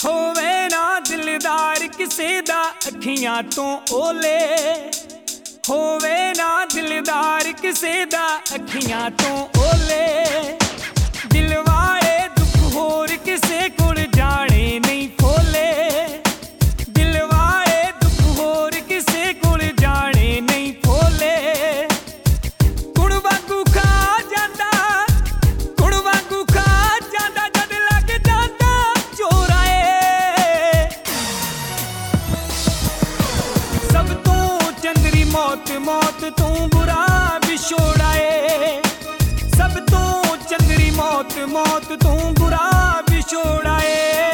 ਹੋਵੇ ਨਾ ਦਿਲਦਾਰ ਕਿਸੇ ਦਾ ਅੱਖੀਆਂ ਤੋਂ ਓਲੇ, ਹੋਵੇ ਨਾ ਦਿਲਦਾਰ ਕਿਸੇ ਦਾ ਅੱਖੀਆਂ ਤੋਂ ਓਲੇ। ਦਿਲ ਵਾਲੇ ਦੁੱਖ ਹੋਰ ਕਿਸੇ ਕੋਲ ਜਾਣੇ ਨਹੀਂ ਫੋਲੇ, ਦਿਲ ਵਾਲੇ ਦੁੱਖ ਹੋਰ ਕਿਸੇ ਕੋਲ ਜਾਣੇ ਨਹੀਂ ਫੋਲੇ। ਗੁਣ ਵਾਂਗੂ ਖਾ ਜਾਂਦਾ, ਗੁਣ ਵਾਂਗੂ ਖਾ ਜਾਂਦਾ ਜਦ ਲੱਗ ਜਾਂਦਾ ਚੋਰਾ ਏ। ਸਭ ਤੋਂ ਚੰਦਰੀ ਮੌਤ, ਮੌਤ ਤੋਂ ਬੁਰਾ ਵਿਛੋੜਾ ਏ। ਸਭ ਤੋਂ ਚੰਦਰੀ ਮੌਤ, ਮੌਤ ਤੋਂ ਬੁਰਾ ਵਿਛੋੜਾ ਏ।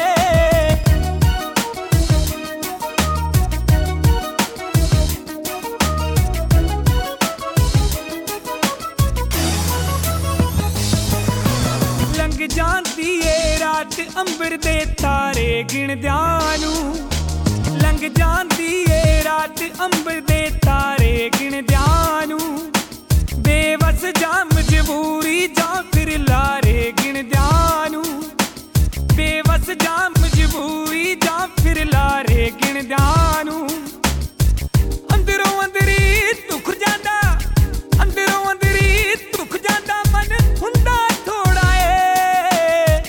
ਲੰਘ ਜਾਂਦੀ ਏ ਰਾਤ ਅੰਬਰ ਦੇ ਤਾਰੇ ਗਿਣਦਿਆਂ ਨੂੰ, ਲੰਘ ਜਾਂਦੀ ਏ ਰਾਤ ਅੰਬਰ ਦੇ ਤਾਰੇ ਗਿਣਦਿਆਂ ਨੂੰ। ਬੇਵਸ ਜਾਂ ਮਜਬੂਰੀ ਜਾਂ ਫਿਰ ਲਾਰੇ ਗਿਣਦਿਆਂ ਨੂੰ, ਬੇਵਸ ਜਾਂ ਮਜਬੂਰੀ ਜਾਂ ਫਿਰ ਲਾਰੇ ਗਿਣਦਿਆਂ ਨੂੰ। ਅੰਦਰੋਂ ਅੰਦਰੀ ਦੁੱਖ ਜਾਂਦਾ, ਅੰਦਰੋਂ ਅੰਦਰੀ ਦੁੱਖ ਜਾਂਦਾ ਮਨ ਹੁੰਦਾ ਥੋੜਾ ਏ।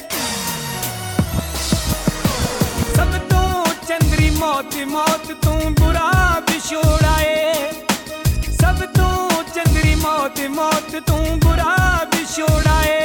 ਸਭ ਤੋਂ ਚੰਦਰੀ ਮੌਤ, ਮੌਤ ਤੋਂ ਬੁਰਾ ਵਿਛੋੜਾ ਏ। ਸਭ ਤੋਂ ਚੰਦਰੀ ਮੌਤ, ਮੌਤ ਤੋਂ ਬੁਰਾ ਵਿਛੋੜਾ ਏ।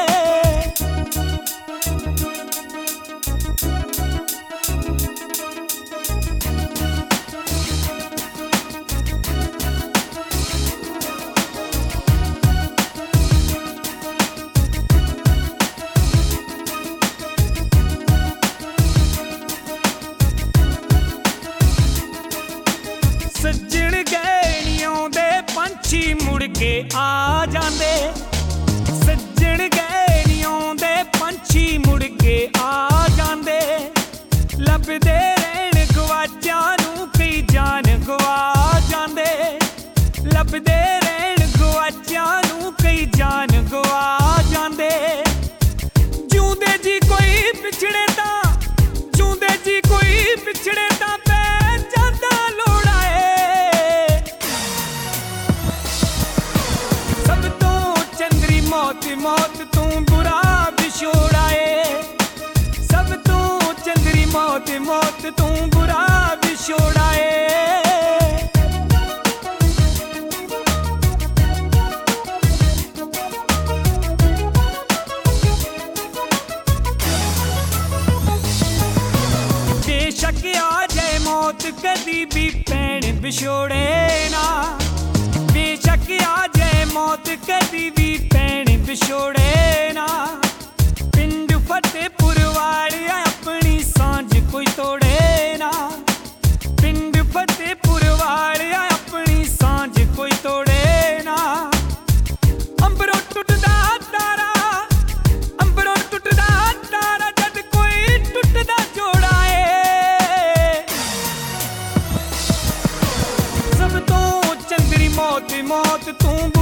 ਸੱਜਣ ਗਏ ਨੀ ਆਉਂਦੇ ਪੰਛੀ ਮੁੜ ਕੇ ਆ ਜਾਂਦੇ, ਸੱਜਣ ਗਏ ਨੀ ਆਉਂਦੇ ਪੰਛੀ ਮੁੜ ਕੇ ਆ ਜਾਂਦੇ। ਲੱਭਦੇ ਰਹਿਣ ਗਵਾਚਿਆਂ ਨੂੰ ਕਈ ਜਾਨ ਗਵਾ ਜਾਂਦੇ, ਲੱਭਦੇ ਰਹਿਣ ਗਵਾਚਿਆਂ ਨੂੰ ਕਈ ਜਾਨ ਗਵਾ ਜਾਂਦੇ। ਜਿਉਂਦੇ ਜੀ ਕੋਈ ਵਿਛੜੇ ਤਾਂ, ਜਿਉਂਦੇ ਜੀ ਕੋਈ ਵਿਛੜੇ ਤਾਂ ਪੈ ਜਾਂਦਾ ਲੋੜਾ ਏ। ਸਭ ਤੋਂ ਚੰਦਰੀ ਮੌਤ, ਮੌਤ ਤੋਂ ਬੁਰਾ ਵਿਛੋੜਾ ਏ। ਸਭ ਤੋਂ ਚੰਦਰੀ ਮੌਤ, ਮੌਤ ਤੋਂ ਬੁਰਾ ਵਿਛੋੜਾ ਏ। ਬੇਸ਼ੱਕ ਆ ਜਾਏ ਮੌਤ ਕਦੀ ਵੀ ਭੈਣ ਵਿਛੋੜੇ ਨਾ, ਬੇਸ਼ੱਕ ਆ ਜਾਏ ਮੌਤ ਕਦੀ ਵੀ ਭੈਣ ਵਿਛੋੜੇ ਨਾ। ਪਿੰਡ ਫਤਿਹਪੁਰ ਵਾਲਿਆ ਆਪਣੀ ਸਾਂਝ ਕੋਈ ਤੋੜੇ ਨਾ, ਪਿੰਡ ਫਤਿਹਪੁਰ ਵਾਲਿਆ ਆਪਣੀ ਸਾਂਝ ਕੋਈ ਤੋੜੇ ਨਾ। ਅੰਬਰੋਂ ਟੁੱਟਦਾ ਤਾਰਾ, ਅੰਬਰੋਂ ਟੁੱਟਦਾ ਤਾਰਾ ਜਦ ਕੋਈ ਟੁੱਟਦਾ ਜੋੜਾ ਏ। ਸਭ ਤੋਂ ਚੰਦਰੀ ਮੌਤ, ਮੌਤ ਤੋਂ